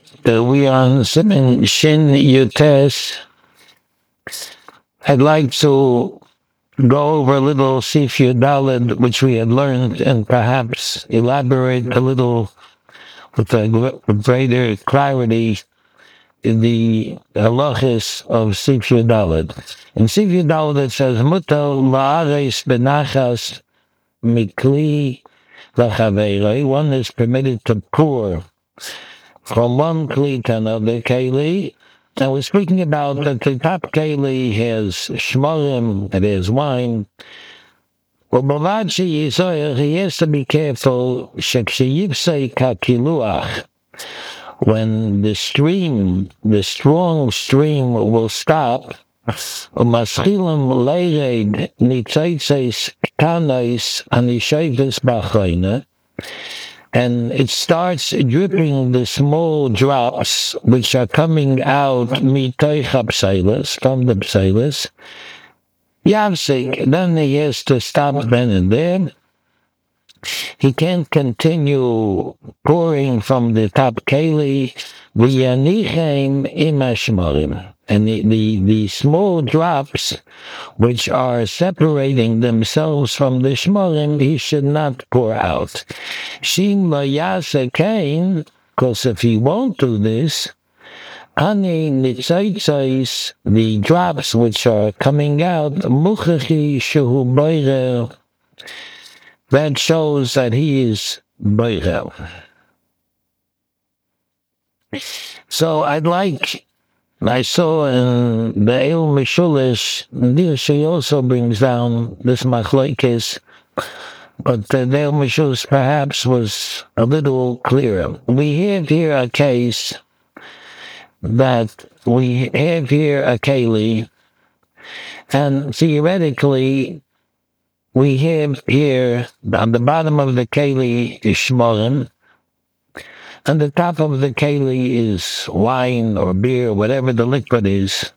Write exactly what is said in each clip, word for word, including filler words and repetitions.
Uh, we are on Siman Shin Yutes. I'd like to go over a little Sif Yudalid, which we had learned, and perhaps elaborate a little with a greater clarity in the halachis of Sif Yudalid. In Sif Yudalid it says, Mutal la'ares benachas mikli lachaveirei. One is permitted to pour from one kli to another kli. Now we're speaking about that the top kli has shmorim, it has wine. Well, Bavachi Yisoyer, he has to be careful, sheksheyipsei kakiluach, when the stream, the strong stream will stop, umaschilim leired nitzaitzeis kanais anishavis bachayna, and it starts dripping the small drops which are coming out mitoich hapseilis, from the pseilis. Yavsik, then he has to stop then and there. He can't continue pouring from the top keli. V'yanichem im hashmorim. And the, the, the small drops which are separating themselves from the shmorim, he should not pour out. Shin lo yasa kain, because if he won't do this, ani nitzaitzais, the drops which are coming out, muchachi shehu boirer, that shows that he is boirer. So I'd like, I saw in the El Mishulish, there she also brings down this machlokes, but the El Mishulish perhaps was a little clearer. We have here a case that we have here a keli, and theoretically we have here on the bottom of the keli is shmorim, and the top of the keli is wine or beer, whatever the liquid is.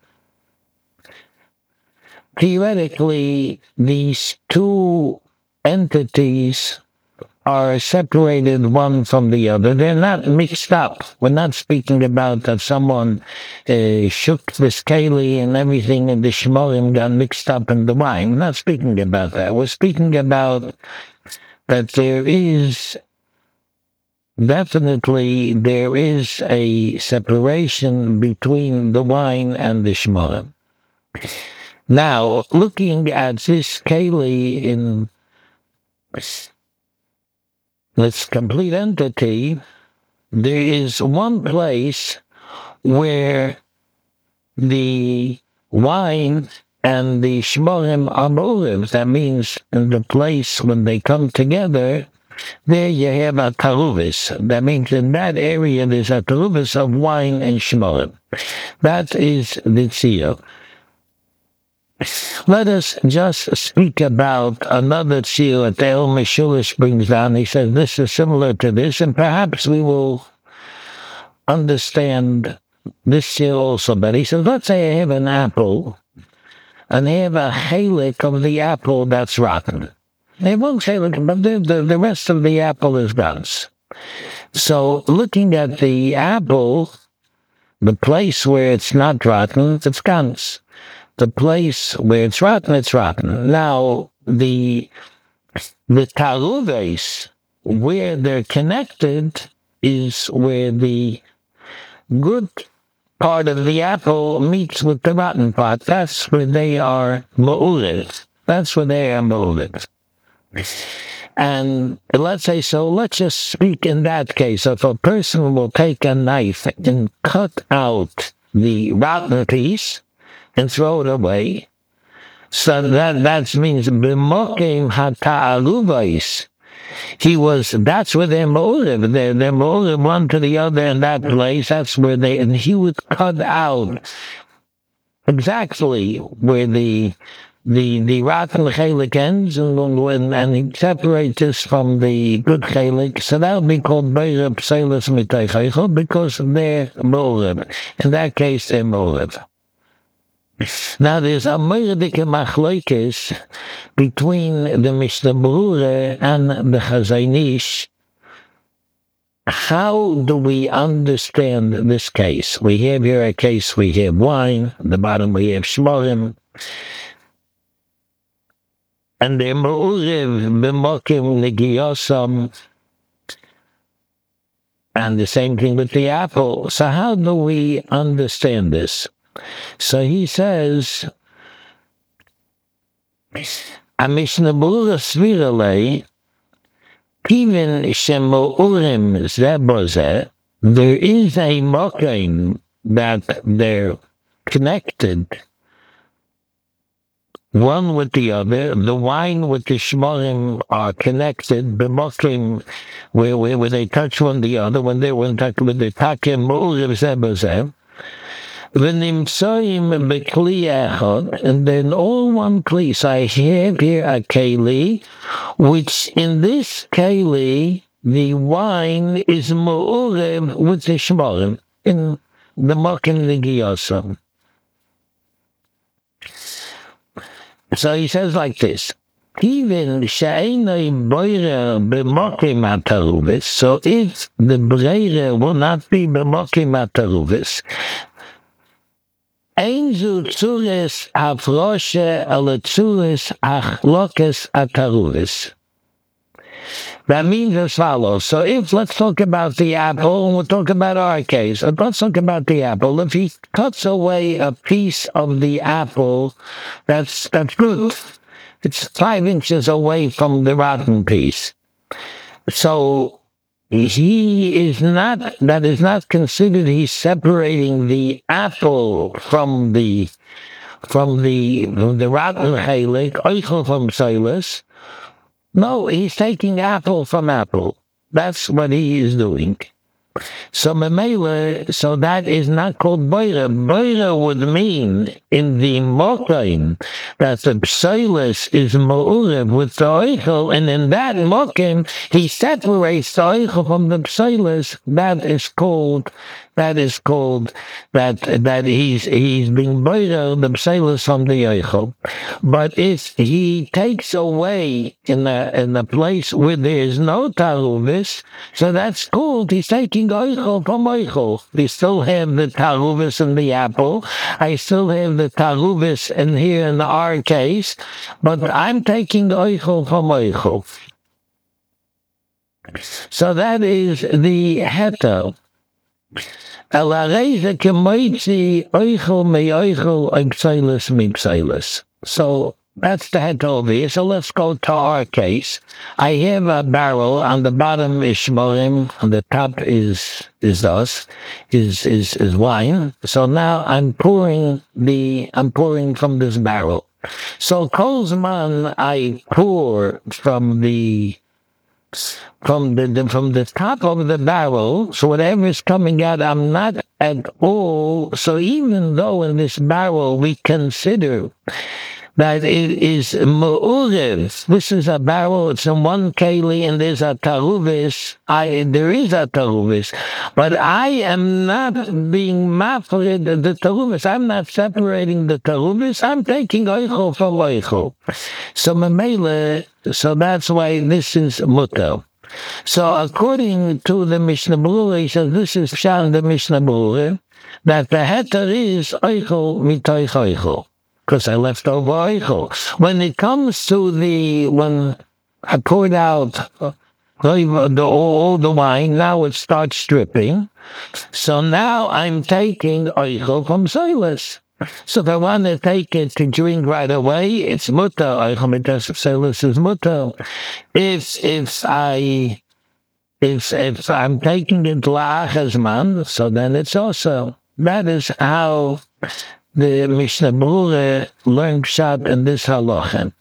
Theoretically, these two entities are separated one from the other. They're not mixed up. We're not speaking about that someone uh, shook this keli and everything in the shmorim got mixed up in the wine. We're not speaking about that. We're speaking about that there is definitely there is a separation between the wine and the shmorim. Now, looking at this keli in this complete entity, there is one place where the wine and the shmorim are motive. That means in the place when they come together, there you have a taruvis. That means in that area there's a taruvis of wine and shmorim. That is the tziyah. Let us just speak about another tziyah that the El Mishulish brings down. He says this is similar to this, and perhaps we will understand this tziyah also better. He says, let's say I have an apple, and I have a chalik of the apple that's rotten. I have one chalik, but the, the, the rest of the apple is gans. So looking at the apple, the place where it's not rotten, it's gans. The place where it's rotten, it's rotten. Now, the the taruves, where they're connected, is where the good part of the apple meets with the rotten part. That's where they are ma'urid. That's where they are ma'urid. And let's say, so let's just speak in that case. If a person will take a knife and cut out the rotten piece, and throw it away. So that that means b'mokim hata'aluvais. He was. That's where they're motive. They're they're motive one to the other in that place. That's where they. And he would cut out exactly where the the the rotten chelik ends, and and, and he separates this from the good chelik. So that would be called beira pseilis mitaychaychel because they're motive. In that case, they're motive. Now there's a meirdike machlokes between the Mishnah Berurah and the Chazon Ish how do we understand this case? We have here a case, we have wine, at the bottom we have shmorim, and they're ma'urev b'mokim negiyosam, and the same thing with the apple. So how do we understand this? So he says, Amishna Berura Svirale, even Shemurim Zeboze, there is a mokim that they're connected one with the other. The wine with the shmorim are connected. The mokim, where, where, where they touch one the other, when they were in touch with the takim mu'urim zeboze, v'nimtsoim b'kli echad, and then all one kli. So I have here a keli, which in this keli, the wine is mu'urim with the shmorim, in the mokim negiyosam. So he says like this, even she'enoi boire b'mokim hataruvis, so if the breire will not be b'mokim hataruvis, ein zu tzures hafroshe ale tzures achlokes hataruvis. That means as follows. So if, let's talk about the apple, and we'll talk about our case. Let's talk about the apple. If he cuts away a piece of the apple, that's, that's good. It's five inches away from the rotten piece. So he is not, that is not considered, he's separating the apple from the, from the, from the rotten halik, oichel from silas. No, he's taking apple from apple. That's what he is doing. So memela, so that is not called boira. Boira would mean in the mokim that the psoilus is ma'urev with the oichel, and in that mokim he separates the oichel from the psoilus. That is called. That is called that that he's he's being boira the psoilus from the oichel. But if he takes away in a in a place where there is no taruvis, so that's called he's taking oichel from oichel. We still have the taruvis in the apple. I still have the taruvis in here in our case, but I'm taking oichel from oichel. So that is the heter. So that's the head over here. So let's go to our case. I have a barrel. On the bottom is shmorim. On the top is is us, is is is wine. So now I'm pouring the I'm pouring from this barrel. So Kolzman, I pour from the from the, the from the top of the barrel, so whatever is coming out, I'm not at all. So even though in this barrel we consider that it is mu'urev, this is a barrel, it's in one keli, and there's a taruvis, I, there is a taruvis, but I am not being mafred the taruvis, I'm not separating the taruvis, I'm taking oichel from oichel. So memele, so that's why this is mutter. So according to the Mishnah Berura, he says this is Pshat the Mishnah Berura, that the heter is oichel mitoich oichel, because I left over oichel. When it comes to the, when I poured out uh, the, all the wine, now it starts dripping. So now I'm taking oichel from silas. So if I want to take it to drink right away, it's mutter. Oichel mitas silas is mutter. If if I if if I'm taking it la'achazman, so then it's also. That is how the Mishnah Berura learned Pshat in this halacha.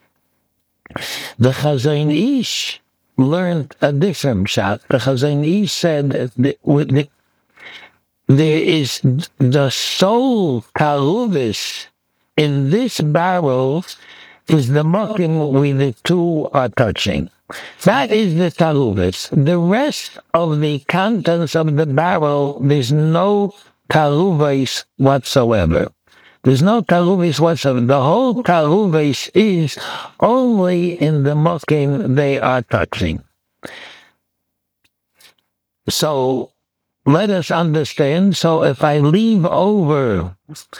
The Chazon Ish learned a different Pshat. The Chazon Ish said that the, the, there is the sole taruvis in this barrel is the mokim where the two are touching. That is the taruvis. The rest of the contents of the barrel, there's no taruvis whatsoever. There's no taruvis whatsoever. The whole taruvis is only in the mokim they are touching. So let us understand. So if I leave over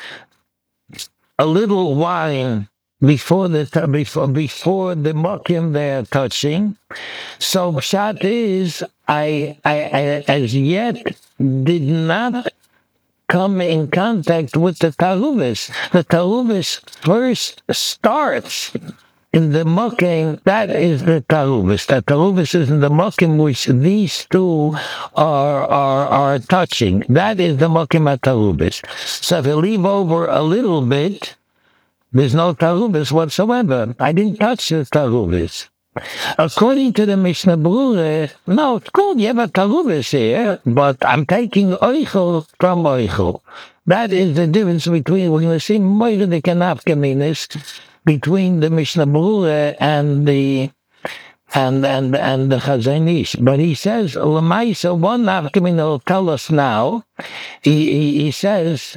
a little wine before the before before the mokim they're touching, so pshat is I, I I as yet did not come in contact with the taruvis. The taruvis first starts in the mokim. That is the taruvis. The taruvis is in the mokim which these two are are are touching. That is the mokim at taruvis. So if you leave over a little bit, there's no taruvis whatsoever. I didn't touch the taruvis. According to the Mishnah Berurah, no, it's cool, you have a taruvis here, but I'm taking oichel from oichel. That is the difference between, we're going to see more of the kanafkaminis between the Mishnah Berurah and the and and and the Chazon Ish. But he says, Lamaisa, one nafkamin will tell us now, he, he, he says,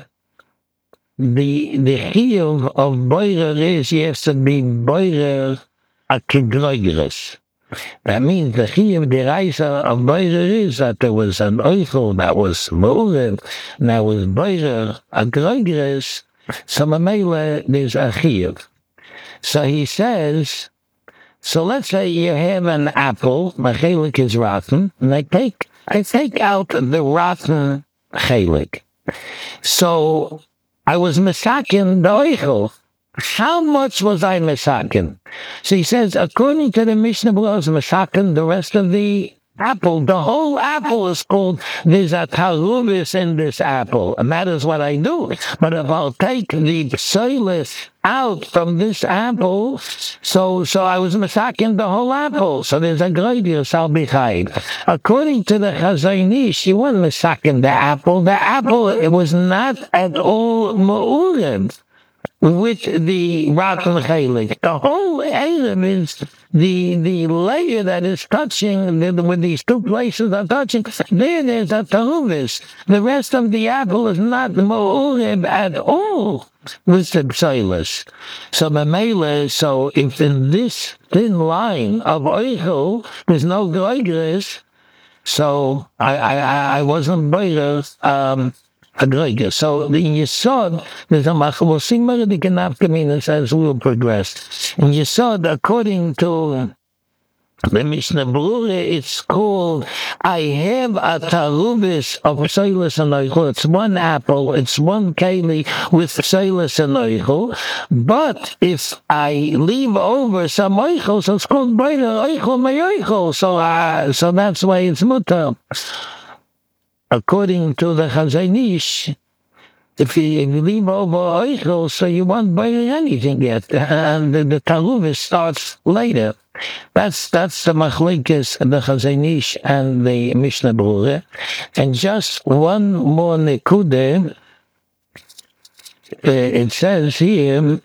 the the chiyuv of boirer is, he has to be boirer a kidroigres. That means the chiyuv deraisa of boirer is that there was an oichel that was ma'urev, and that was boirer a groigres, so mamela there's a chiyuv. So he says, so let's say you have an apple, my chelik is rotten, and I take I take out the rotten chelik. So I was misakin the oichel. How much was I misakin? So he says, according to the Mishnah Berurah, I was misakin the rest of the apple. The whole apple is called, there's a taruvis in this apple, and that is what I do. But if I'll take the psoilis out from this apple, so so I was misakin the whole apple. So there's a gradius I'll be chayv. According to the Chazon Ish, you weren't misakin the apple. The apple, it was not at all ma'urim with the rotten chelik. The whole item is the the layer that is touching, the, when these two places are touching, there there's a taruvis. The rest of the apple is not ma'urib at all with the psoilis. So mamela, so if in this thin line of oichel there's no groigres, so I I, I wasn't boirer, um Adroiger. So in Yesod, there's a machal. We'll see more of the kanafkaminas as we will progress. In Yesod, according to the Mishnah Berurah, it's called, I have a taruvis of psoilis and oichel. It's one apple, it's one keli with psoilis and oichel. But if I leave over some oichel, so it's called boiler oichel my oichel. So, uh, so that's why it's mutar. According to the Chazon Ish, if you, if you leave over oichel, so you won't buy anything yet, and the, the taruvis starts later. That's that's the machlekes, the Chazon Ish and the Mishnah Berurah. And just one more nekude, uh, it says here,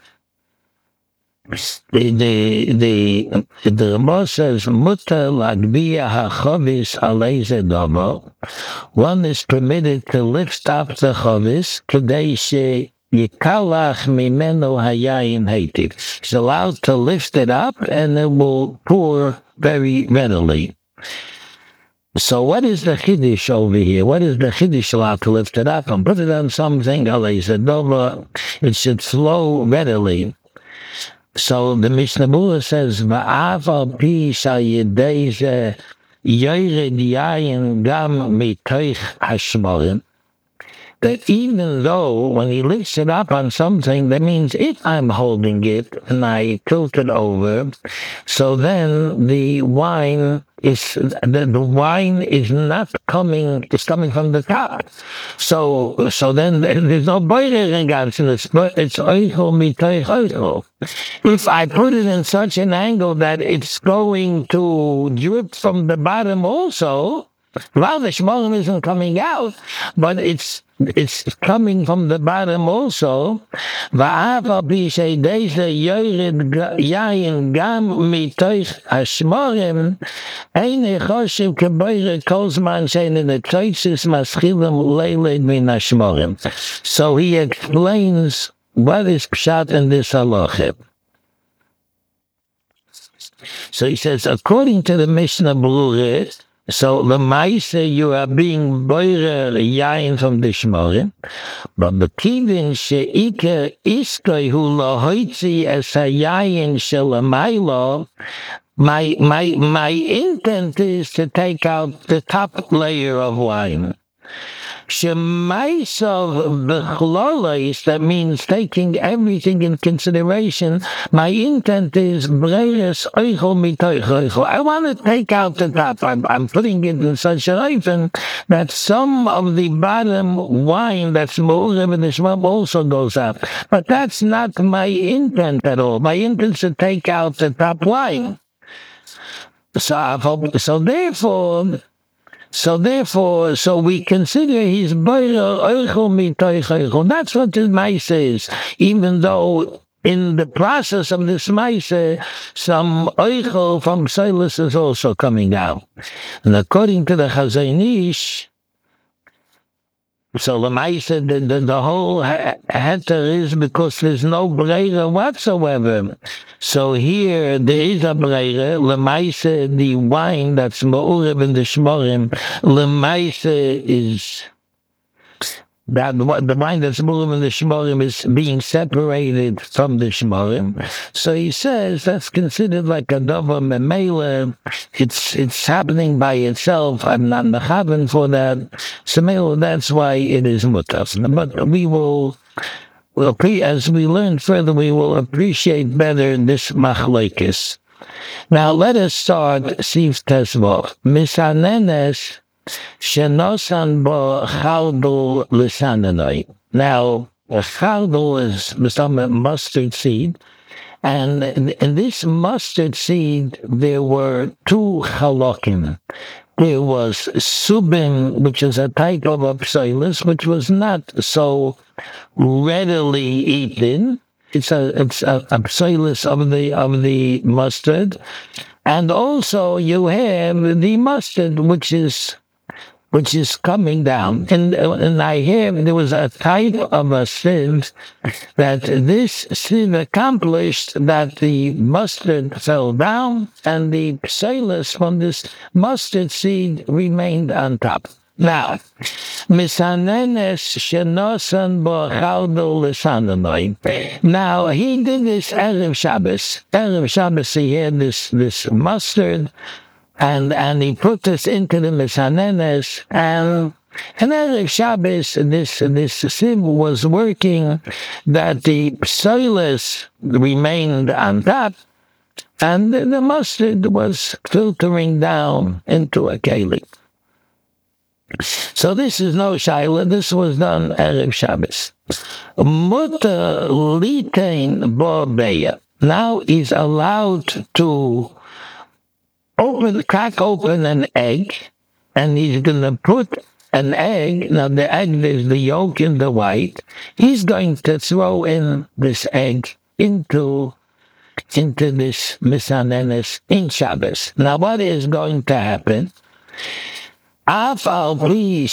The the the the Rama says mutar lagbiya hachavis aleize davar. One is permitted to lift up the chavis kadei she yikalach mimeno hayayin heitiv. He's allowed to lift it up, and it will pour very readily. So what is the chiddush over here? What is the chiddush allowed to lift it up and put it on something aleize davar? It should flow readily. So the Mishnah Berurah says, "Va'aval pi shayidei ze yored yayin gam mitoich hashmorim." That even though when he lifts it up on something, that means if I'm holding it and I tilt it over, so then the wine is the, the wine is not coming. It's coming from the top. So so then there's no boiler in God's it's it's oichel mitoich oichel. If I put it in such an angle that it's going to drip from the bottom also, well, the shmorim isn't coming out, but it's it's coming from the bottom also. Va'aval pi sheideze yored yayin gam mitoich hashmorim eine choshev keboire kolzman shein in the toitzis maschilim leiled min hashmorim. So he explains what is pshat in this halacha. So he says, according to the Mishnah Berurah, So the Maise, you are being boirer yain from the Shmorim, but the kivin she'ike iskoi hu lohoitzi es a yain shel a mailo. My my my intent is to take out the top layer of wine. Shemaisov b'chlolais, that means taking everything in consideration. My intent is breiras oichel mitoich oichel. I want to take out the top. I'm, I'm putting it in such a oifen that some of the bottom wine that's ma'urev in the shmam also goes out. But that's not my intent at all. My intent is to take out the top wine. So, so therefore, So therefore, so we consider his boirer oichel mitoich oichel. That's what the Maise is. Even though in the process of this Maise, some oichel from Silas is also coming out. And according to the Chazon Ish, so the Maise, the, the, the whole heter is because there's no breira whatsoever. So here there is a breira. Lemaise, the wine that's ma'urev in the shmorim, lemaise is that the wine that's ma'urev in the shmorim is being separated from the shmorim. So he says that's considered like a davar memela. It's it's happening by itself. I'm not mechaven for that. So that's why it is mutas. But we will. Well, as we learn further, we will appreciate better this machlekes. Now, let us start Sif Tesvov. Misanenes shenosan bo chaldul lisananoi. Now, a chaldul is some mustard seed, and in, in this mustard seed there were two halakim. There was subim, which is a type of psoilus, which was not so readily eaten. It's a it's a, a psoilus of the of the mustard, and also you have the mustard, which is which is coming down. And and I hear there was a type of a sieve that this sieve accomplished that the mustard fell down and the psoilus from this mustard seed remained on top. Now, misanenes shenosan bo chaldul lisananoi. Now he did this erev Shabbos. Erev Shabbos he had this this mustard. And and he put this into the misanenes, and and then Shabbos, this this sieve was working, that the psoilus remained on top, and the, the mustard was filtering down into a keli. So this is no shaila. This was done erev Shabbos. Mutter litain bo beya. Now he's allowed to open, crack open an egg, and he's going to put an egg. Now the egg is the yolk and the white. He's going to throw in this egg into into this misanenes in Shabbos. Now what is going to happen? Now it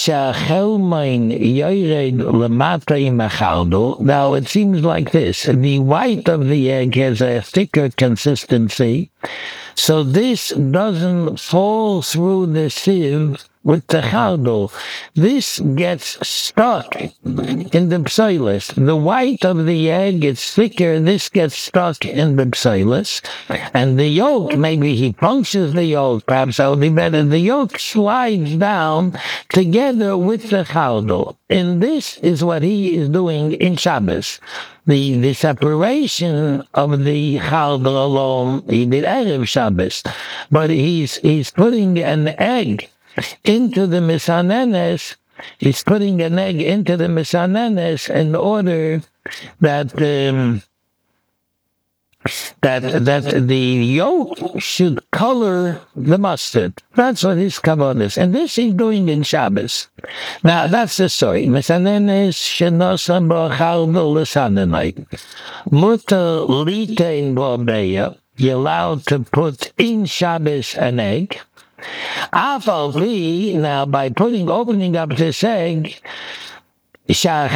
seems like this. The white of the egg has a thicker consistency, so this doesn't fall through the sieve with the chaldul. This gets stuck in the psoilus. The white of the egg is thicker, this gets stuck in the psoilus. And the yolk, maybe he punctures the yolk, perhaps that would be better. The yolk slides down together with the chaldul. And this is what he is doing in Shabbos. The, the separation of the chaldul alone, he did erev Shabbos. But he's, he's putting an egg into the misanenes. He's putting an egg into the misanenes in order that um, that that the yolk should color the mustard. That's what his kavanah is, and this he's doing in Shabbos. Now that's the story. Misanenes shenosan bo chaldul lisananoi. Mutter litain bo beya. You're allowed to put in Shabbos an egg. Now, by putting, opening up this egg, so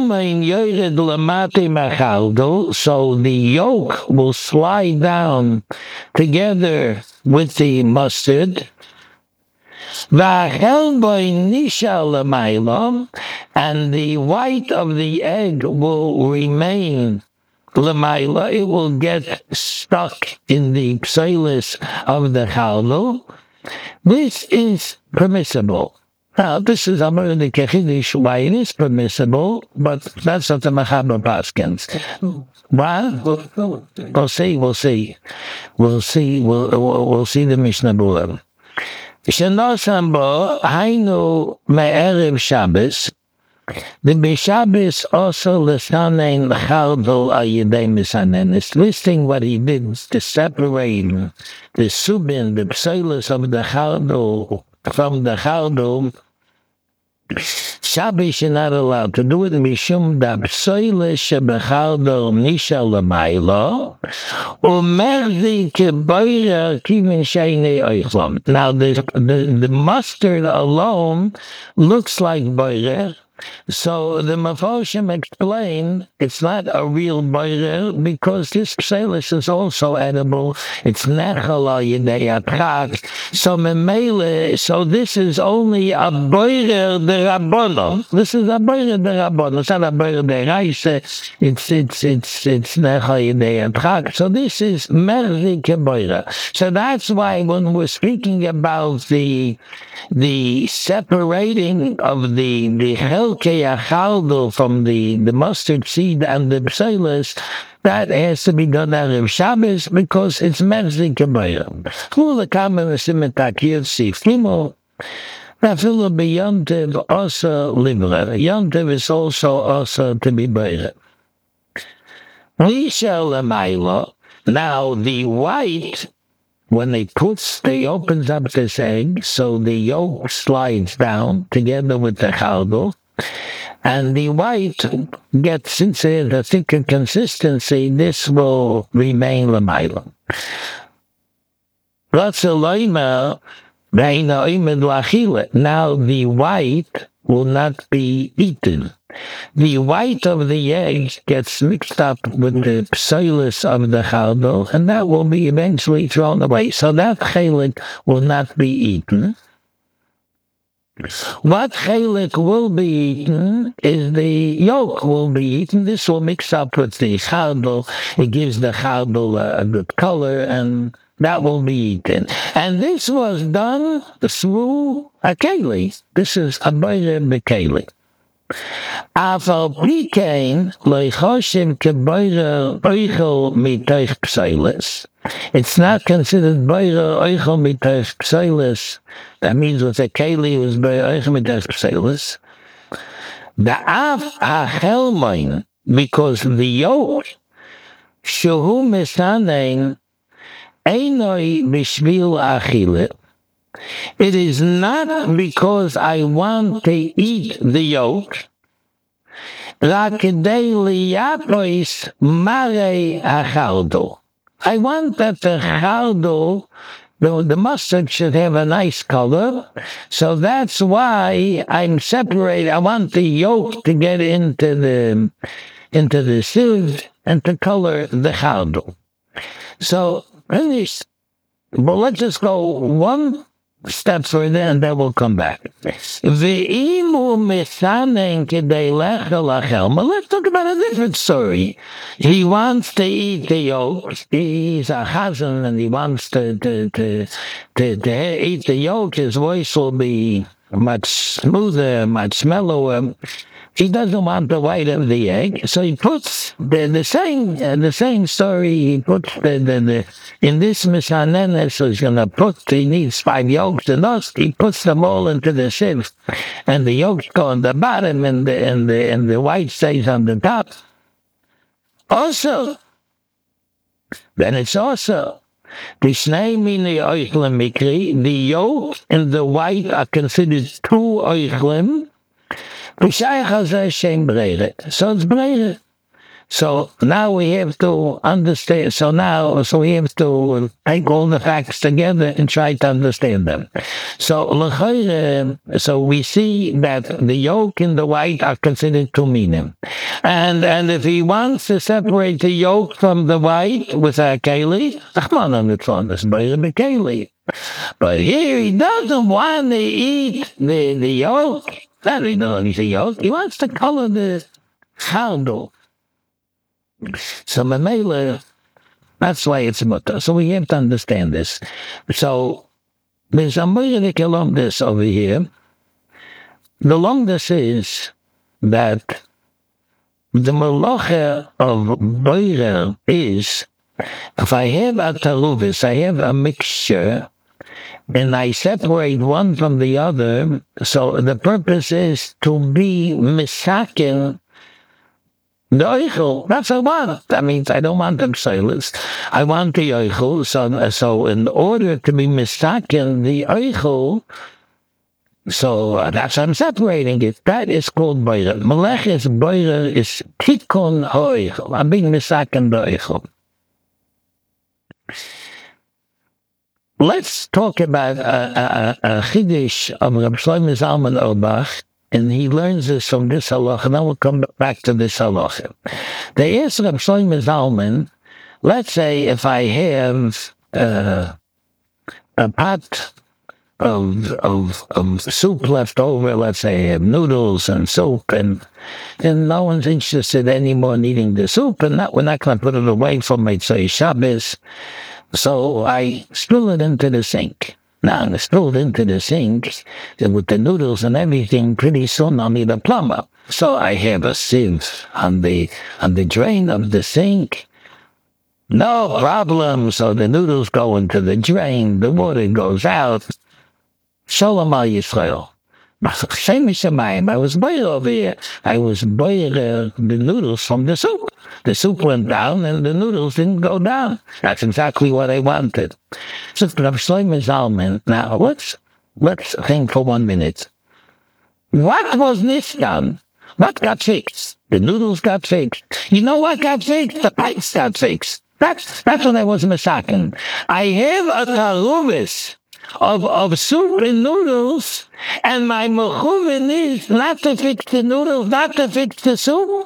the yolk will slide down together with the mustard. V'achelboi nisha l'maylo, and the white of the egg will remain l'mayla. It will get stuck in the psoilis of the chaldo. This is permissible. Now, this is Amar the Kechidish, why it is permissible, but that's what the Machaber paskins. Well, we'll see, we'll see. We'll see, we'll, we'll, we'll see the Mishnah Berurah. Shenosam bo, hainu me'erev Shabbos, the Bishabbos also l'sanein chaldol ayidei misanen. It's listing what he did to separate the subin, the psoilus of the chaldol from the chaldol. Shabbos, you're not allowed to do it. Mishum da psoilus shebechaldol nisha l'maylo umerzi keboira kivin sheini oichlom. Now, the, the, the mustard alone looks like boirer. So the Mefoshim explain it's not a real boirer because this pselis is also edible. It's nechal al yedei atrak. So memele, so this is only a boirer de rabbono. This is a boirer de rabbono. It's not a boirer de reise. It's it's it's it's nechal yedei atrak. So this is merzi keboirer. So that's why when we're speaking about the the separating of the the hell from the, the mustard seed and the psoilus, that has to be done out of Shabbos because it's merzi keboira. Kula kamen v'simetakir sifimo. Nafilu b'yontiv also libra. Yontiv is also also to be boira. Lisha l'maylo. Now the white, when they puts, they opens up this egg, so the yolk slides down together with the chaldol. And the white gets, since it has a thicker consistency, this will remain l'mayla. Now the white will not be eaten. The white of the egg gets mixed up with the psoilus of the chaldol, and that will be eventually thrown away. So that chelik will not be eaten. What chelik will be eaten is the yolk will be eaten. This will mix up with the chaldol. It gives the chaldol a, a good color, and that will be eaten. And this was done through a keli. This is a boirer bekeli. Afal pikein loichoshim keboirer oichel mitoich psoilus. It's not considered boirer oichel mitoich psoilus. That means with a keli was boirer oichel mitoich psoilus. The af hachelmoin, because the yolk shehu misanein einoi bishvil achile. It is not because I want to eat the yolk. I want that the chaldo, the, the mustard should have a nice color. So that's why I'm separating. I want the yolk to get into the into the sieve and to color the chaldo. So, well, let's just go one step further and then we'll come back. Let's talk about a different story. He wants to eat the yolk. He's a chazan and he wants to, to, to, to, to eat the yolk. His voice will be much smoother, much mellower. He doesn't want the white of the egg, so he puts the, the same uh, the same story. He puts the, the, the in this mishanenes, so he's gonna put. He needs five yolks and us. He puts them all into the sieve, and the yolks go on the bottom, and the and the and the white stays on the top. Also, then it's also the shnei mini oichlem mikri. The yolk and the white are considered two oichlem. So it's brere. So now we have to understand. So now, so we have to take all the facts together and try to understand them. So, so we see that the yolk and the white are considered two minim. And and if he wants to separate the yolk from the white with a keli, But here he doesn't want to eat the, the yolk. That he doesn't eat the yolk. He wants to color the handle. So Mamela, that's why it's mutter. So we have to understand this. So there's a Moirik along this over here. The long this is that the malacha of boirer is, if I have a taruvis, I have a mixture, and I separate one from the other, so the purpose is to be misakin the oichel. That's what I want. That means I don't want them sailors. I want the oichel. So, so in order to be misakin the oichel, so uh, that's I'm separating it. That is called boirer. Melech is boirer is tikun oichel. I'm being misakin the oichel. Let's talk about a, a, a chiddush of Reb Shlomo Zalman Auerbach, and he learns this from this halacha, and then we'll come back to this halacha. They asked Reb Shlomo Zalman, let's say if I have uh, a pot of, of of soup left over, let's say I have noodles and soup, and then no one's interested anymore in eating the soup, and not, we're not going to put it away for Motzei Shabbos. So I spill it into the sink. Now, I spilled into the sink, and with the noodles and everything, pretty soon I'll need a plumber. So I have a sieve on the on the drain of the sink. No problem. So the noodles go into the drain, the water goes out. Shalom al Yisrael. I was boiling over here. I was boiling uh, the noodles from the soup. The soup went down and the noodles didn't go down. That's exactly what I wanted. So Rav Shlomo Zalman, now let's, let's think for one minute. What was Niskan? What got fixed? The noodles got fixed. You know what got fixed? The pipes got fixed. That's, that's what I was masakin. I have a taruvis of, of soup and noodles, and my mechuvin is not to fix the noodles, not to fix the soup.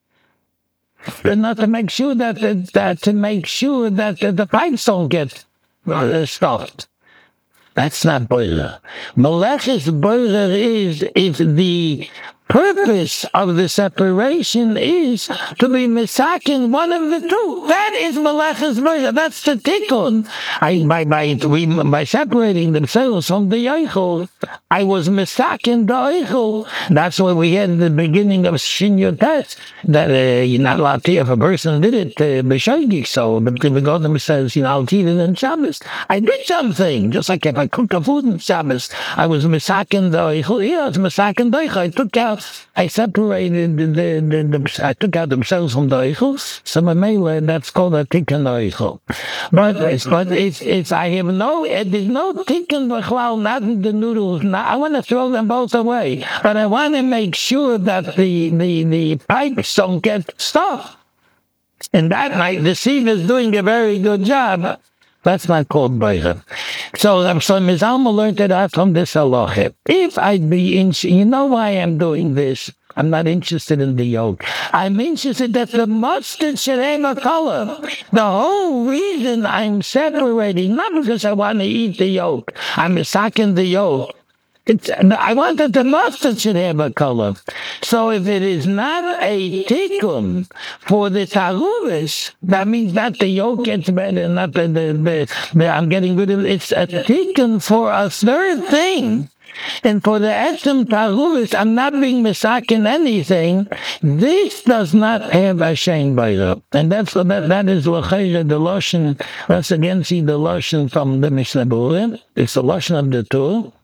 But not to make sure that, that to make sure that the, the pipes don't get uh, stuffed. That's not boiler. Melech's boiler is if the purpose of the separation is to be misakin one of the two. That is Melech's boiler. That's the tikkun. I by by we by separating themselves from the eichel, I was misakin the eichel. That's what we had in the beginning of Shin Yotes, that uh, you're not allowed to if a person did it b'shoigig. Uh, so the Golden says, you know, I'll eat it on Shabbos. I did something, just like if I cooked a food on Shabbos, I was misakin the eichel. Yeah, I was misakin the eichel. I took out. I separated the, the, the, the I took out themselves from the eichels. So my that's called a tikkun eichel. But it's, but it's, it's, I have no, there's no tikkun b'chlal, not in the noodles. Not, I want to throw them both away. But I want to make sure that the, the, the pipes don't get stuffed. And that night, the sieve is doing a very good job. That's not called boirer. So, so Miz Alma learned it out from this halacha. If I'd be in, you know why I'm doing this? I'm not interested in the yolk. I'm interested that the mustard should have a color. The whole reason I'm separating, not because I want to eat the yolk. I'm sucking the yolk. It's, I want that the mustard should have a color. So if it is not a tikkun for the taruvis, that means not the yolk gets better, not the, the, the, the I'm getting rid of it. It's a tikkun for a third thing. And for the etzem taruvis, I'm not being misakin anything. This does not have a shein bayra. And that's, that, that is l'chayra, the lotion. Let's again see the lotion from the Mishnah Berurah. It's the lotion of the Torah.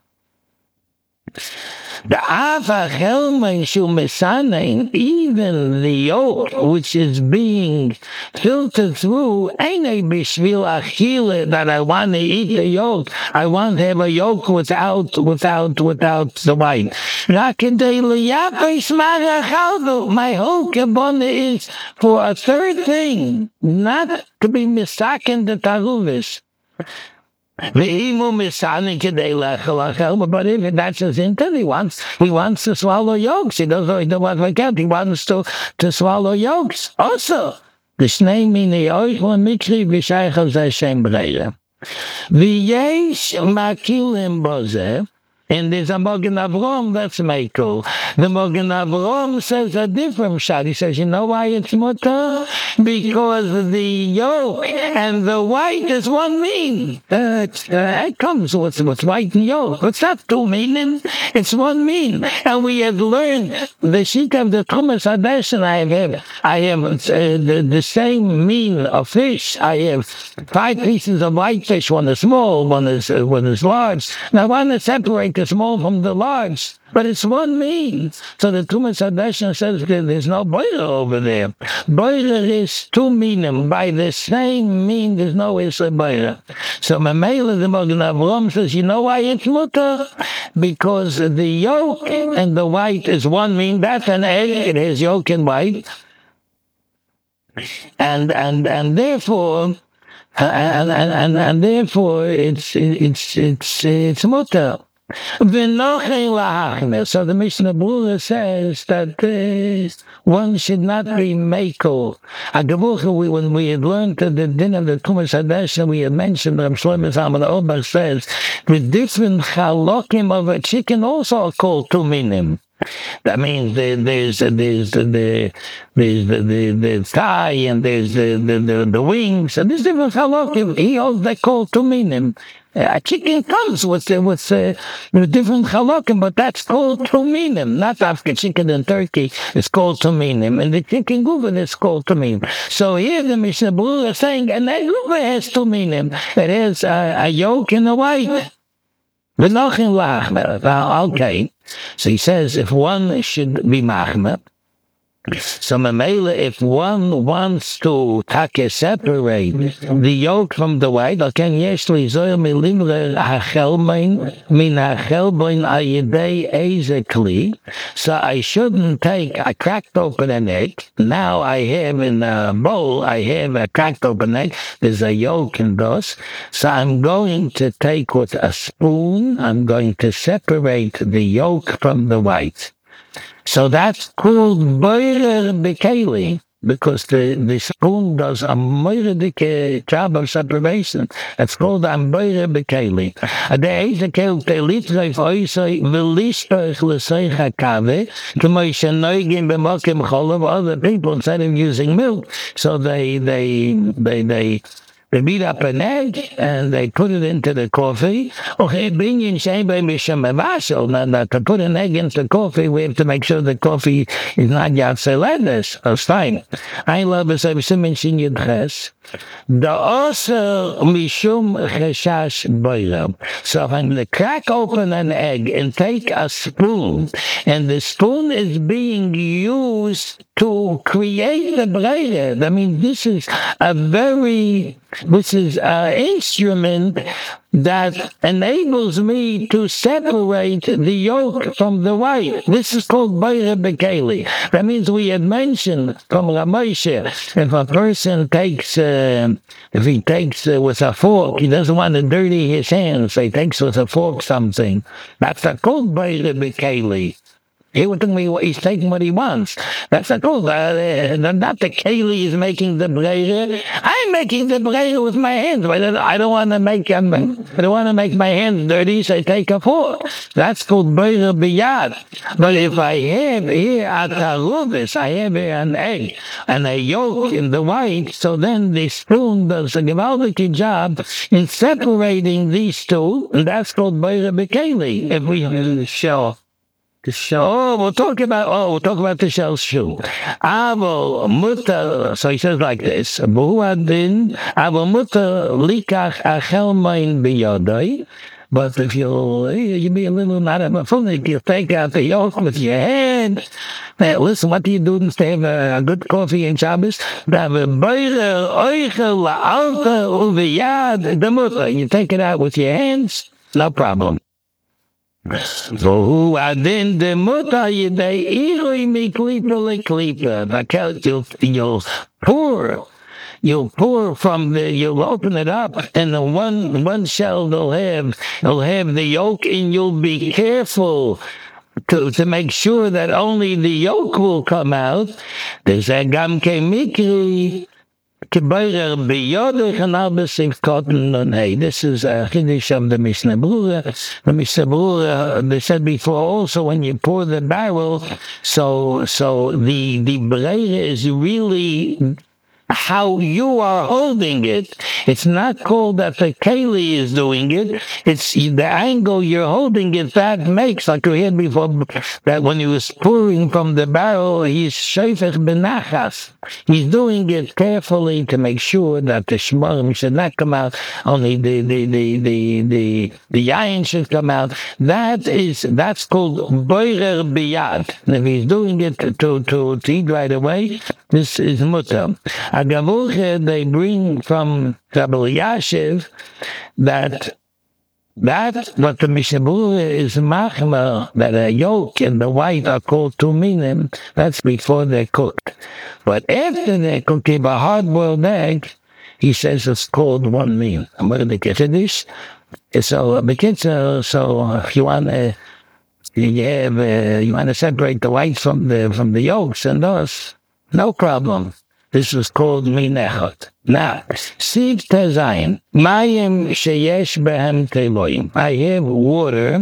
The avachel meishu misanein, even the yolk which is being filtered through, ain't a bishvil achile that I want to eat the yolk. I want to have a yolk without, without, without the white. My whole kabbalah is for a third thing, not to be misaken the taruvis. But if that's his intent, he wants, he wants to swallow yolks. He doesn't, he doesn't want to count. He wants to, to swallow yolks. Also, the snake mean the oil mikri v'shaychel zeh shem b'reira. V'yesh makilim boze. And there's a Magen Avraham that's Mekel. The Magen Avraham says a different shot. He says, you know why it's mutter? Because the yolk and the white is one mean. Uh, uh, it comes with, with white and yolk. It's not two meaning. It's one mean. And we have learned the sheet of the Tumas Hadesh, and I have, I have uh, the, the same mean of fish. I have five pieces of white fish. One is small, one is, uh, one is large. Now, I want to separate the small from the large, but it's one mean. So the Tumas Hadeshan says that there's no boiler over there. Boiler is two meaning. By the same mean, there's no Isra boiler. So Mamela the Magen Avraham says, you know why it's mutter? Because the yolk and the white is one mean. That's an egg. It has yolk and white. And, and, and therefore, and, and, and, and therefore, it's, it's, it's, it's mutter. So the Mishnah Brura says that uh, one should not be mekel. When we had learned the din of the Tumas Hadesh, we had mentioned that Shlomo Zalman Auerbach says the different chalokim of a chicken also are called two minim. That means there's there's there's the there's the the, the thigh and there's the the, the, the wings and there's different halakim. He also they call two minim. A chicken comes with uh, with, uh, with different halakim, but that's called two minim. Not after chicken and turkey is called two minim, and the chicken guva is called two minim. So here the Mishnah Brura is saying, and that guva has two minim. It has uh, a yolk and a white. Okay. So he says if one should be machmeh, so Mamela, if one wants to take separate the yolk from the white, okay, yeshli zoy milimre hachelbein min hachelbein ayidei ezekli. So I shouldn't take. I cracked open an egg. Now I have in a bowl. I have a cracked open egg. There's a yolk in those. So I'm going to take with a spoon. I'm going to separate the yolk from the white. So that's called boirer bekeli, because the, the spoon does a moiridik job of separation. It's called a boirer bekeli. The ezekel telitreif oisoi velishtoich l'seich hakave, k'moishe noigim b'mokim cholav, other people, instead of using milk, so they, they, they, they, They beat up an egg and they put it into the coffee. Okay, now to put an egg into coffee, we have to make sure the coffee is not yatzeledes or stein. I love it. I'm Simon Shin Yudches. The also mishum cheshash boilam. So if I'm going to crack open an egg and take a spoon, and the spoon is being used to create the breire. I mean, this is a very, this is an instrument that enables me to separate the yolk from the white. This is called Boirer Bekeli. That means we had mentioned from Ramoshe, if a person takes, uh, if he takes uh, with a fork, he doesn't want to dirty his hands, so he takes with a fork something. That's called Boirer Bekeli. He would tell me he's taking what he wants. That's not cool. Uh, not the keli is making the breire. I'm making the breire with my hands. I don't, I don't want to make um, I don't want to make my hands dirty, so I take a fork. That's called breire biyad. But if I have here at Arubis, I have here an egg and a yolk in the white, so then the spoon does a gewaltige job in separating these two, and that's called breire bekeli. If we show. The shell. Oh, we'll talk about. Oh, we'll talk about the shell shoe. Avo mutter. So he says like this: Buadin avo mutter likach achel mein biyodai. But if you'll, you be a little not a funny, you take out the yolk with your hand. Now, listen, what do you do instead of a, a good coffee in Shabbos? You take it out with your hands, no problem. So then the mutter you they irui me klipa le klipa. You'll you'll pour you'll pour from the you'll open it up and the one one shell will have will have the yolk and you'll be careful to to make sure that only the yolk will come out. There's a gamke mikri. Kiboirer beyodich and albesiv cotton on hay. This is a Kiddush of the Mishnah Berurah. The Mishnah Berurah, they said before also when you pour the barrel, so so the the breire is really how you are holding it. It's not called that the keli is doing it. It's the angle you're holding it that makes, like we had before, that when he was pouring from the barrel, he's shofech benachas. He's doing it carefully to make sure that the shmarim should not come out. Only the the the the the, the yayin should come out. That is that's called boirer biyad. If he's doing it to to to eat right away, this is mutter. A Gavuche, they bring from Rabbi Yashiv that that what the Mishnah Berurah is machmer, that a yolk and the white are called two minim, that's before they're cooked. But after they're cooked, if a hard-boiled egg, he says it's called one min. I'm going to get to this. So, so, so if you want to, you, have, uh, you want to separate the whites from the from the yolks and those, no problem. This is called minechot. Now, Siv Tezayin, Mayim sheyesh behem teloim. I have water,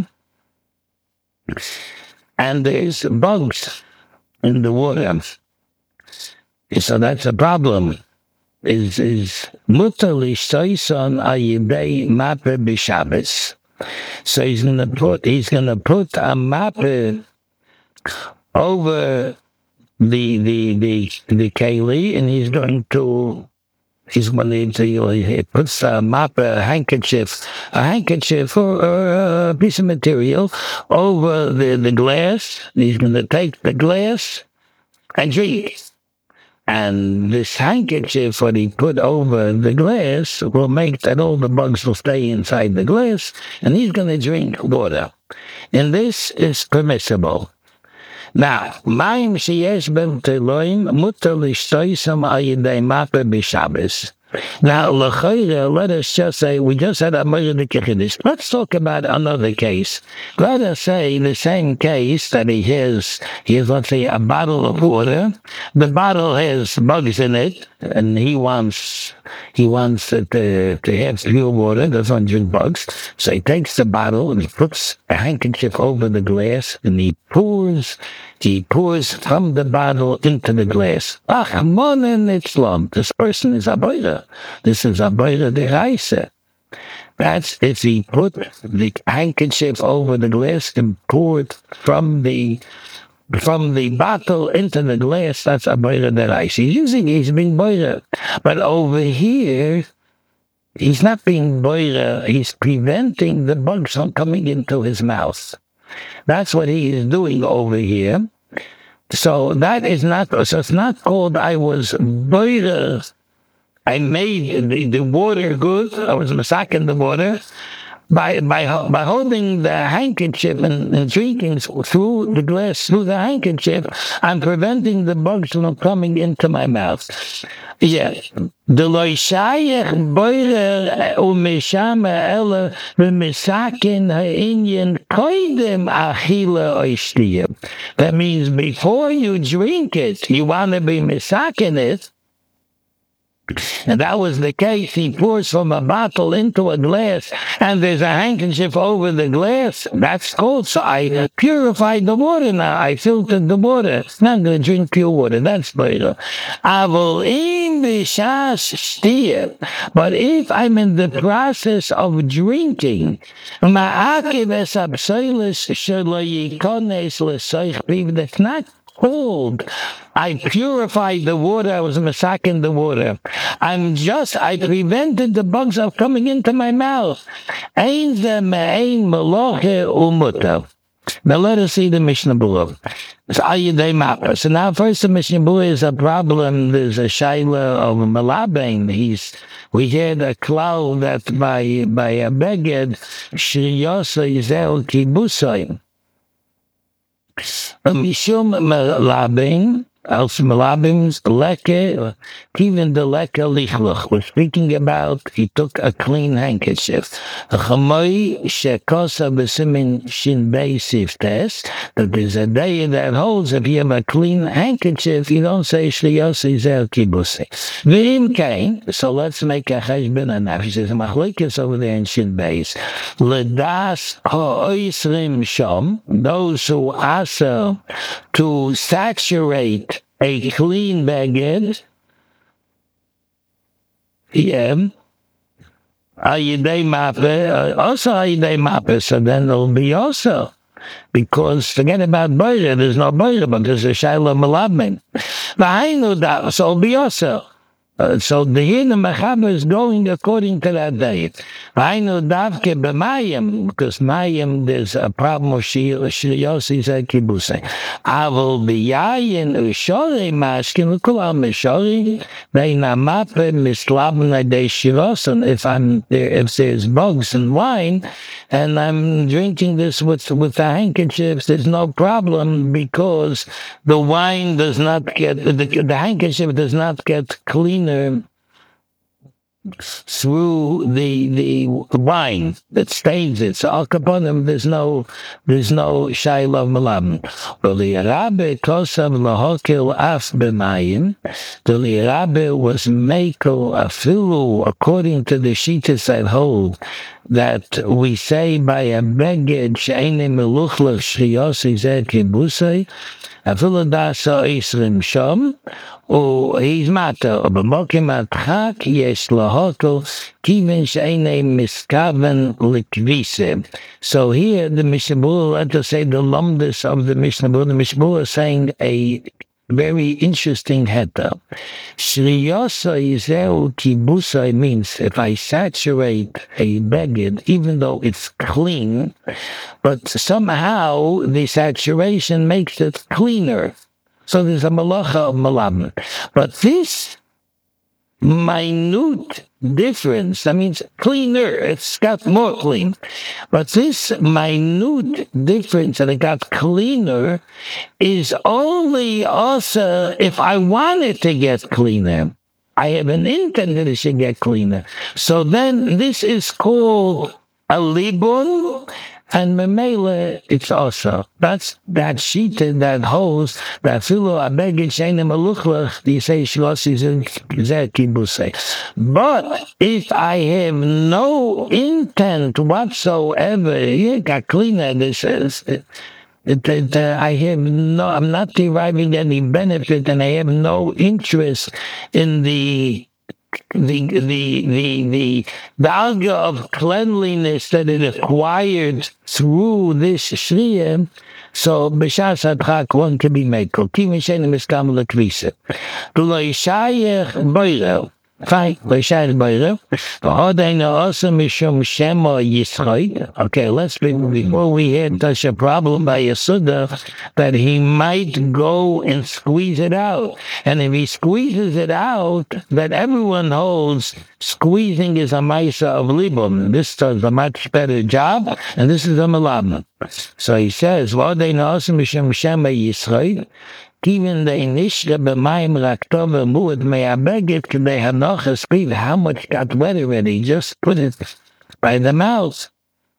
and there's bugs in the water. So that's a problem. Is is mutali soison ayibei mape b'Shabbos. So he's gonna put he's gonna put a mape over the the the the keli, and he's going to he's going to he puts a mop, a handkerchief, a handkerchief or, or a piece of material over the the glass. He's going to take the glass and drink. And this handkerchief, what he put over the glass, will make that all the bugs will stay inside the glass, and he's going to drink water. And this is permissible. Now, Mayim sheyesh ben teloim mutar lishtoisam al yedei mape b'Shabbos. Now, l'chayre, let us just say, we just had a Moed Kiddush. Let's talk about another case. Let us say the same case that he has, he has, let's say, a bottle of water. The bottle has bugs in it, and he wants, he wants it to, to have pure water, doesn't drink bugs. So he takes the bottle and he puts a handkerchief over the glass, and he pours, he pours from the bottle into the glass. Ah, monen itzlam. This person is a boirer. This is a boirer deraisa. That's if he put the handkerchief over the glass and poured from the from the bottle into the glass. That's a boirer deraisa. He's using he's being boirer, but over here he's not being boirer. He's preventing the bugs from coming into his mouth. That's what he is doing over here. So that is not, so it's not called I was boirer. I made the, the water good. I was masaking the water by by by holding the handkerchief and, and drinking through the glass, through the handkerchief. I'm preventing the bugs from coming into my mouth. Yeah. The loishayech boirer umeshama ela v'misakin ha'inyan koidem achila oishtiya. That means before you drink it, you want to be misakin it. And that was the case. He pours from a bottle into a glass, and there's a handkerchief over the glass. That's cold. So I purified the water now. I filtered the water. Now I'm going to drink pure water. That's better. Avol im b'shas shtiya. But if I'm in the process of drinking, ma'akiv es absoilis shelo yikones l'soich piv. That's not cold. I purified the water. I was masaking the water. I'm just, I prevented the bugs from coming into my mouth. Ein ze me'ein meloche umuta. Now let us see the Mishnah Berurah. It's Ayidei Mappa. So now first the Mishnah Berurah is a problem. There's a shaila of Malabain. He's, we had a cloud that by, by a beged, Shriyosa Yisrael Kibusayim. Mishum Malabain, als Malabims, leke, even the leke lichluch. We're speaking about he took a clean handkerchief. Chamoi shekosa b'simin shin beisif test. That there's a day that holds if you have a clean handkerchief, you don't say shliyosi zel kibusi. V'im kain, so let's make a cheshbon and he says machlekes over there in shin beis. Ledas ha'oisrim shom, those who also to saturate a clean baguette, yeah, ayidei mape, also ayidei mape, so then there'll be also, because forget about boiler, there's no boiler, but there's a shayla malabmin. V'hainu da, so it'll be also. Uh, so the Hidden Mechaber is going according to that day. I know Davke b'mayim, because mayim there's a problem of Shiriosi said Kibusay. I will be yayin ushori mashkin ukulam mishori veina mape mislabna de shiroson. If I'm there, if there's bugs and wine, and I'm drinking this with with the handkerchiefs, there's no problem because the wine does not get the, the handkerchief does not get clean through the the wine that stains it. So al kaponim, there's no there's no shayla malam. The Rabbi kosav lahokil af b'mayim. The Rabbi was meko afilu according to the shitas that hold that we say by a beged she'ene meluchla shriyosi zed kibusay. Afilu dasa isrim shom. Oh, he's matter. B'mokim atchak yesh lahokil kiven she'ene miskaven likvise. So here the Mishnah Berurah, let us say the lumdus of the Mishnah Berurah, the Mishnah Berurah is saying a very interesting heter. Shriyosa yizeu kibusa means if I saturate a beged, even though it's clean, but somehow the saturation makes it cleaner. So there's a malacha of malabim. But this minute difference, that means cleaner, it's got more clean. But this minute difference that it got cleaner is only also if I want it to get cleaner. I have an intent that it should get cleaner. So then this is called a libun. And memele, it's also that's that sheet that holds that filo abeged sheinem aluchlach. You say shlosis zeh kibusay. But if I have no intent whatsoever, you got cleaner. This is. It, it, uh, I have no. I'm not deriving any benefit, and I have no interest in the. The the the the value of cleanliness that it acquired through this shriyah, so b'shas adchak one can be made. Kol kivin she'enim miskam l'kvisa. To lo yishayech boiler. Fine, l'yishayech boiler. V'hodeinu also mishum shema yisroy. Okay, let's be before we had such a problem by Yasuda that he might go and squeeze it out. And if he squeezes it out, that everyone holds squeezing is a maisa of libum. This does a much better job, and this is a malabim. So he says, v'hodeinu also mishum shema yisroy. Even the initial b'mayim raktova muad me'abeged k'dei hanocha speed. How much got wet already? Just put it by the mouth.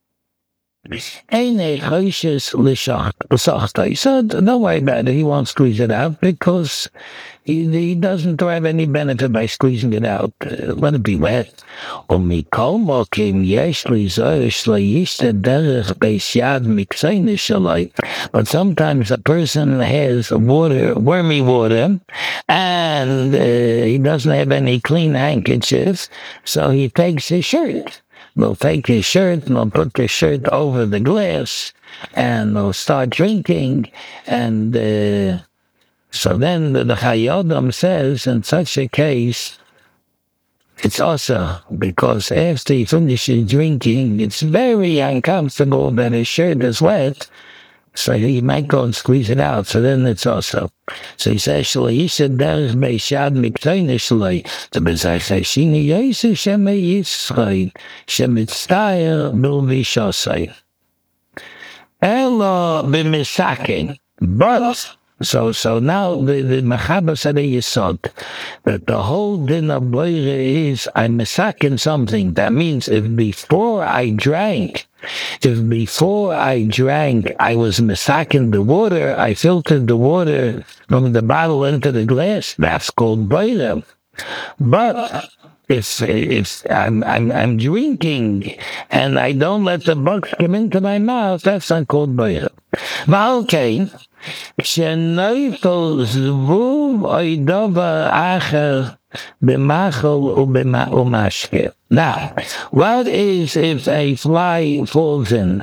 Eine choishes l'shachta. He said, don't worry about it. He won't squeeze it out because he, he doesn't derive any benefit by squeezing it out. Uh, let it be wet. ומכל מוקים יש לזוהר שלאישת דרך ביד מקצועי שלו. But sometimes a person has water, wormy water, and uh, he doesn't have any clean handkerchiefs, so he takes his shirt. We'll take his shirt and we'll put the shirt over the glass and we'll start drinking. And uh, so then the, the Chayodam says, in such a case, it's also because after he finishes drinking, it's very uncomfortable that his shirt is wet. So he might go and squeeze it out. So then it's also. So he says, Shalaisha derech beishad miktoine shalai. The Bezai says, Shini Yesu sheme Yisrael, shemitztayer bil vishosai. Elo b'misakin. But So, so now the, the Mechaber said a Yisod, that the whole din of Boire is I'm misaking something. That means if before I drank, if before I drank, I was misaking the water, I filtered the water from the bottle into the glass, that's called Boire. But if if I'm, I'm I'm drinking and I don't let the bugs come into my mouth, that's not called Boire. Okay. שנויפל זבוב או דבר אחר במאכל ומשקה. Now, what is if a fly falls in?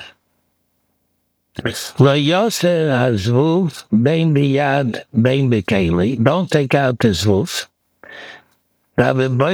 לא יוסר הזבוב בין ביד בין בכלי. Don't take out the זבוב. To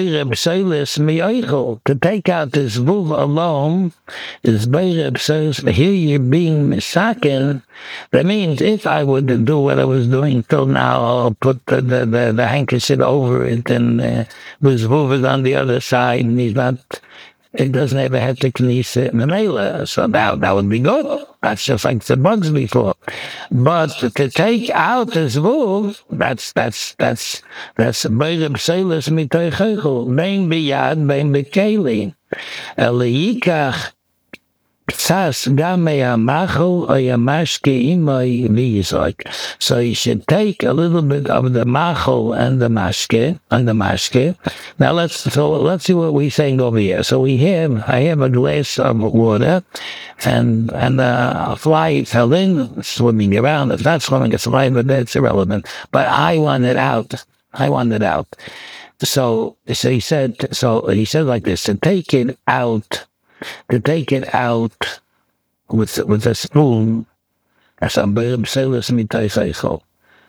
take out this vuv alone is here you're being misaken. That means if I would do what I was doing till now, I'll put the, the, the, the handkerchief over it and uh, this vuv is on the other side and he's not, it doesn't ever have to knees it memela. So that, that would be good. That's just like the bugs before. But to take out this vuv, that's, that's, that's, that's beirib seilus mitoy chaychul. Bein biyad, bein bekeli. Eliyikach Sas gamea machel or yamashke imoi vizok. So you should take a little bit of the machel and the mashke and the mashke. Now let's so let's see what we're saying over here. So we have I have a glass of water, and and a fly fell in, swimming around. It's not swimming, it's flying, but that's irrelevant. But I want it out. I want it out. So so he said so he said like this, to take it out. To take it out with with a spoon, as a berb sailors mitaychel.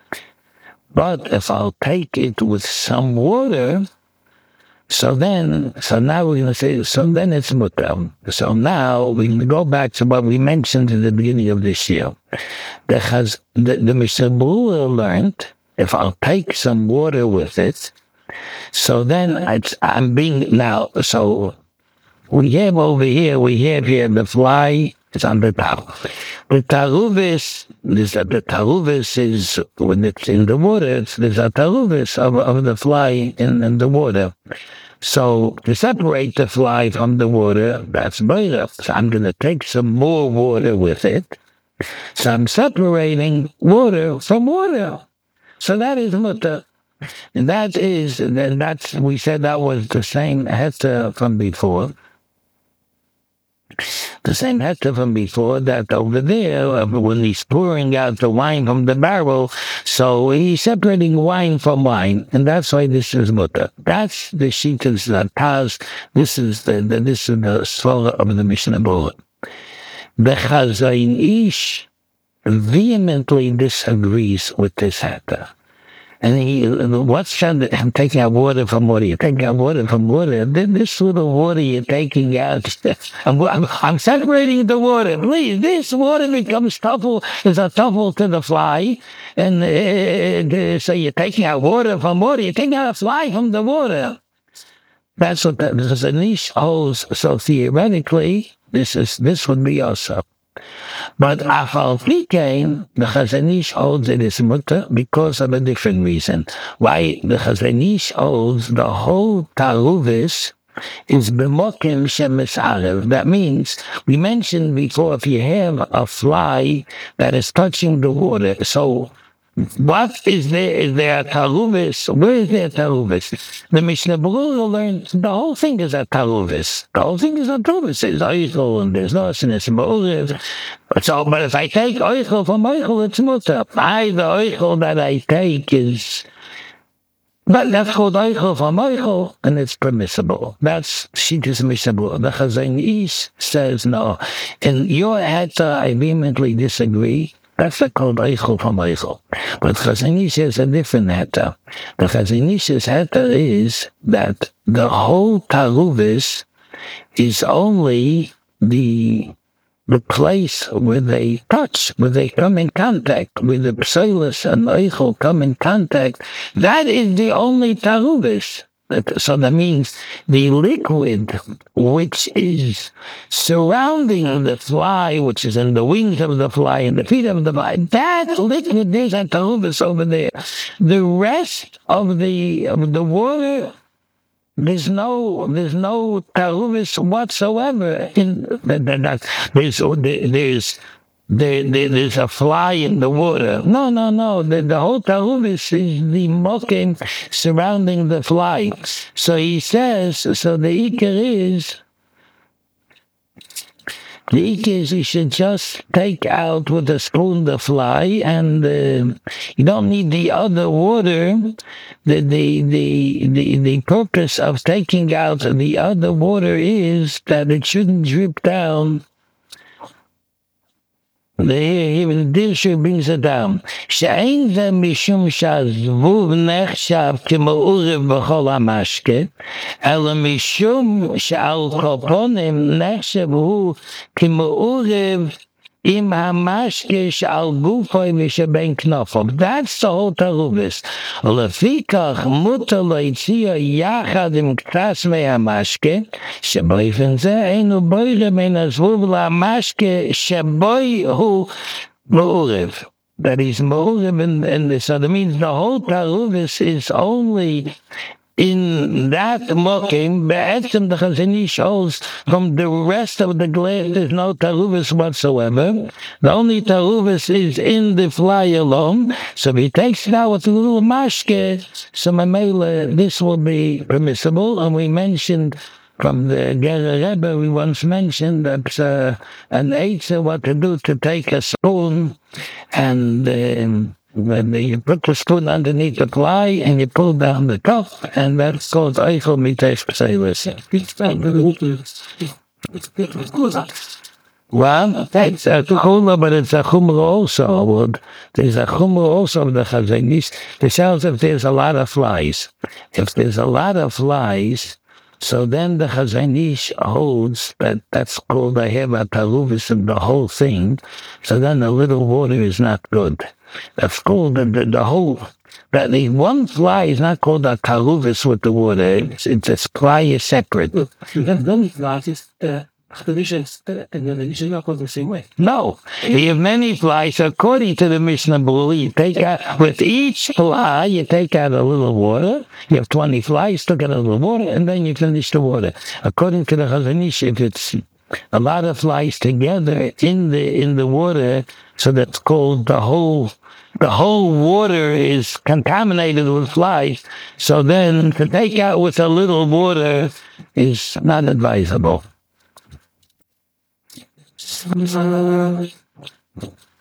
But if I'll take it with some water, so then, so now we're going to say, so then it's mutar. So now we can go back to what we mentioned in the beginning of this year. That has the, the Mishnah Berurah learned, if I'll take some water with it, so then it's, I'm being now so. We have over here, we have here the fly is on the top. The taruvis, is the taruvis is, when it's in the water, it's, there's a taruvis of, of the fly in, in the water. So to separate the fly from the water, that's better. So I'm going to take some more water with it. So I'm separating water from water. So that is mutter. And that is, and that's, we said that was the same heta from before. The same heta from before, that over there, when he's pouring out the wine from the barrel, so he's separating wine from wine, and that's why this is mutter. That's the Shitas Taz. This is the, the this is the svara of the Mishnah Berurah. The Chazayin Ish vehemently disagrees with this heta. And he, what's that? I'm taking out water from water. You're taking out water from water. This little water you're taking out, I'm, I'm, I'm separating the water. Please, this water becomes tuffle, is a tuffle to the fly. And uh, so you're taking out water from water. You're taking out a fly from the water. That's what that, because the niche holds. So theoretically, this is, this would be also. But Afal Pikain, the Chazon Ish holds it is mutter because of a different reason. Why the Chazon Ish holds the whole taruvis is b'mokim shemes arev. That means, we mentioned before, if you have a fly that is touching the water, so what is there? Is there a taruvis? Where is there a taruvis? The Mishnah Berurah learned the whole thing is a taruvis. The whole thing is a taruvis. It's oichel and there's no sinus berurah. So, but if I take oichel from oichel, it's mutter. I, the oichel that I take is, but that's called oichel from oichel, and it's permissible. That's Shitas Mishnah Berurah. The Chazon Ish says no. In your heta, I vehemently disagree. That's called Eichel from Eichel. But Chazon Ish has a different heta. The Chazon Ish's heta is that the whole taruvis is only the the place where they touch, where they come in contact, where the psalus and Eichel come in contact. That is the only taruvis. So that means the liquid which is surrounding the fly, which is in the wings of the fly and the feet of the fly, that liquid is at the over there. The rest of the of the water, there's no there's no taruvis whatsoever. In there's there's there, there, there's a fly in the water. No, no, no. The, the whole taruvis is the mokim surrounding the fly. So he says. So the ikar is. The ikar is you should just take out with a spoon the fly, and uh, you don't need the other water. The, the the the the purpose of taking out the other water is that it shouldn't drip down. The here the Dirshu brings it down. She'ein ze mishum shazvuv nechshav k'ma'urev b'chol ha'mashke, ela mishum she'al koponim nechshav hu k'ma'urev im hamashke she'al gufoi v'sheben knofov. That's the whole taruvis. Lefikach mutar leitzia yachad im ktas me'hamashke sheboifen ze einu boire min azvuv la'hamashke sheboi hu ma'urev. That is ma'urev in, in this. So that means the whole taruvis is only in that mokim, be'etzem the Chazon Ish holds from the rest of the glass, there's no taruvis whatsoever. The only taruvis is in the fly alone. So if he takes it out with a little mashke, so mamela, this will be permissible. And we mentioned from the Gerer Rebbe, we once mentioned that uh, an eitzah, what to do to take a spoon and um, when you put the spoon underneath the fly and you pull down the top, and that's called Eichel Mitesh Pselis. Well, it's a chumrah, but it's a chumrah also. There's a chumrah also of the Chazon Ish. It tells if there's a lot of flies. If there's a lot of flies, so then the Chazon Ish holds that that's called a heva taruvis of the whole thing. So then the little water is not good. That's called the, the, the whole, that the one fly is not called a taruvis with the water. It's, it's a fly is separate. No. You have many flies. According to the Mishnah Berurah, you take out, with each fly, you take out a little water. You have twenty flies, took out a little water, and then you finish the water. According to the Chazon Ish, if it's a lot of flies together in the in the water, so that's called the whole the whole water is contaminated with flies. So then to take out with a little water is not advisable.